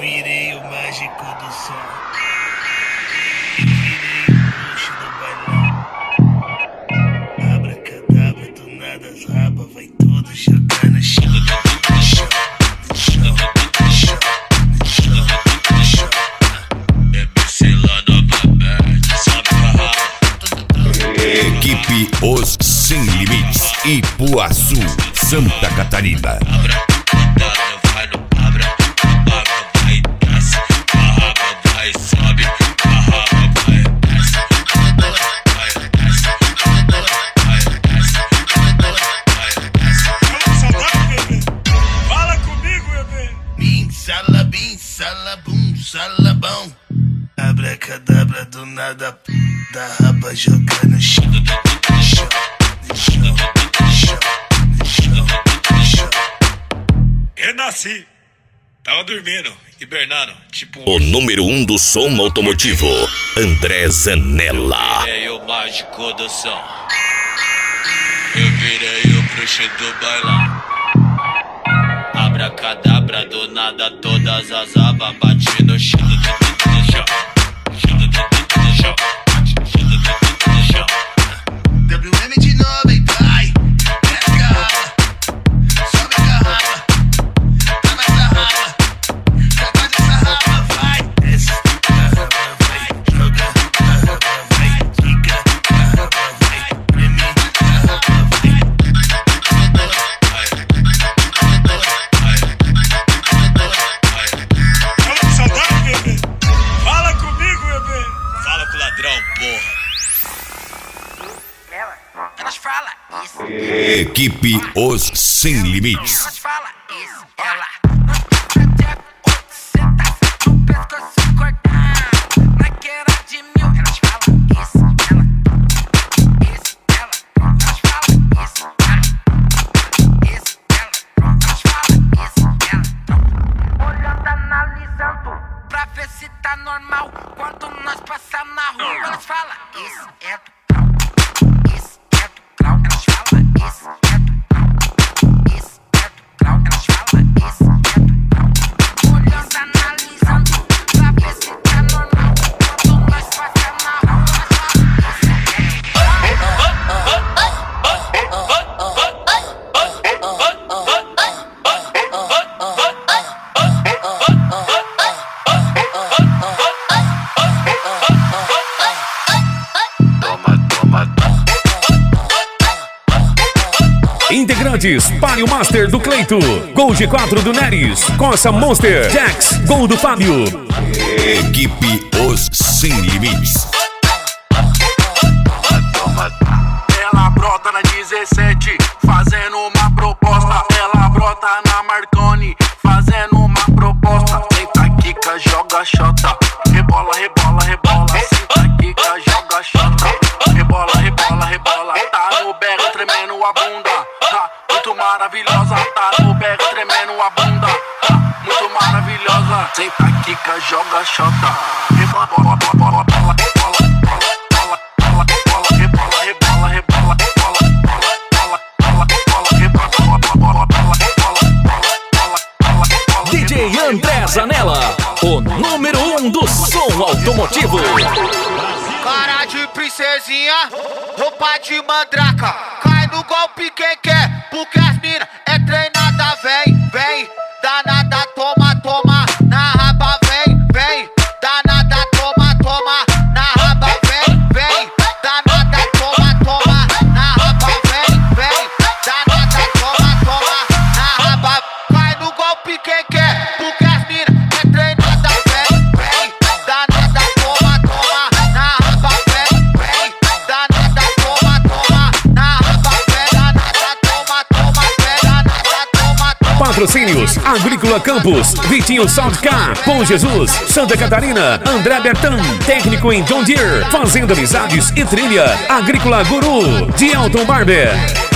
virei o mágico do som. Eu virei o bruxo do bailão. Abracadabra, do nada as rabas vai tudo jogar no chão. No chão, no chão, no chão, no chão, no chão. É Barcelona, babete, sobe pra raba. Equipe Os Sem Limites, Ipuaçu, Santa Catarina. Bim, salabum, salabão. Abracadabra, do nada da raba jogar no chão. No chão, no chão, no chão, no chão, no chão. Renasci. Tava dormindo, hibernando, tipo O número 1 do som automotivo, André Zanella. Virei o mágico do som. Eu virei o bruxo do bailão. Abracadabra, do nada todas as abas bate no chão. No chão, no chão, no chão, no chão. WM de novo, hein, pai? Desce a raba, sobe a raba, tá na sarraba, sacode essa raba, vai. Desce a raba, vai, joga a raba, vai, fica a raba, vai, treme a raba, vai. Fala comigo, bebê. Fala com o ladrão, porra. Elas falam isso. Equipe Os Sem Limites. Elas falam isso. Ela no pescoço cortar. Naquela de mil. Elas falam isso. Ela isso. Ela elas falam isso. Isso. Ela elas falam isso. Ela olhando, analisando pra ver se tá normal. Quando nós passamos na rua, elas falam isso. É do grau. Isso é do grau. Elas falam isso. É do grau. Isso é do grau. Elas falam isso. É do grau. Olhando, analisando pra ver se tá normal. Quando nós passamos na rua, elas falam Integrantes, Palio Master do Cleito, Gol G4 do Neres, Corsa Monster, Jax, Gol do Fábio. Equipe Os Sem Limites. Ela brota na 17, fazendo uma proposta. Ela brota na Marconi, fazendo uma proposta. Senta, quica, joga xota. Rebola, rebola, rebola. Senta, quica, joga xota. Rebola, rebola, rebola. Tá no berro tremendo a bunda. Tá muito maravilhosa. Tá no berro tremendo a bunda. Tá muito maravilhosa. Senta, quica, joga xota. Rebola, bola, bola, bola, bola, bola. DJ André Zanella, o número 1 do som automotivo. Cara de princesinha, roupa de mandraca. Cai no golpe quem quer, porque as mina é treinada. Vem, vem, danada, toma, toma. Na raba, vem, vem, danada, toma, toma. Na raba, vem, vem, danada, toma, toma. Na raba, vem, vem, danada, toma, toma. Na raba, cai no golpe quem quer, porque as mina é treinada. Vem, vem, danada, toma, toma. Na raba, vem, vem, danada, toma, toma. Na raba, vem, danada, toma, toma. Vem, danada, toma, toma. Patrocínios, Agrícola Campos, Vitinho Soundcar, Bom Jesus, Santa Catarina, André Bertan, técnico em John Deere, Fazenda Amizades e Trilha, Agrícola Guru, de Elton Barber.